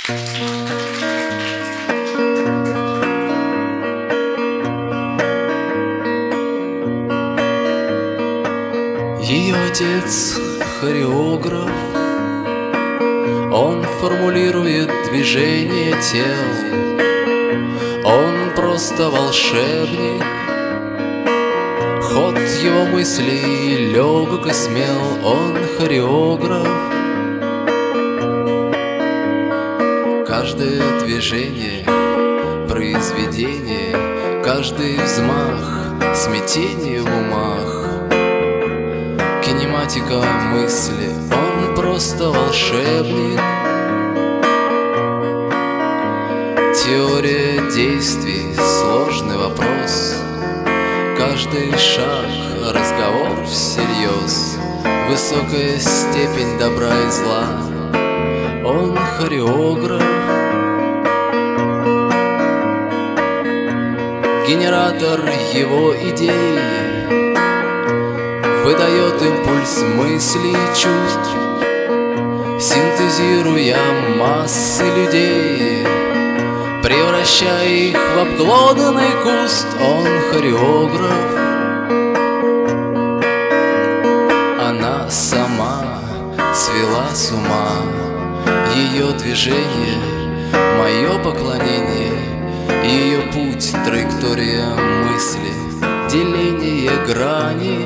Ее отец хореограф, он формулирует движение тел. Он просто волшебник, ход его мыслей легок и смел. Он хореограф. Каждое движение — произведение, каждый взмах — смятение в умах. Кинематика мысли, он просто волшебник. Теория действий — сложный вопрос. Каждый шаг — разговор всерьез. Высокая степень добра и зла, он хореограф. Генератор его идей выдает импульс мыслей и чувств, синтезируя массы людей, превращая их в обглоданный куст. Он хореограф. Она сама свела с ума. Ее движение — мое поклонение. Ее путь — траектория мысли, деление грани.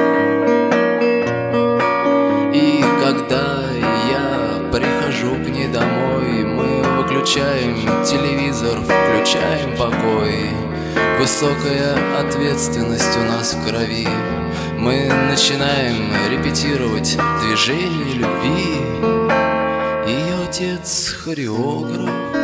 И когда я прихожу к ней домой, мы выключаем телевизор, включаем покой. Высокая ответственность у нас в крови. Мы начинаем репетировать движение любви. Ее отец хореограф.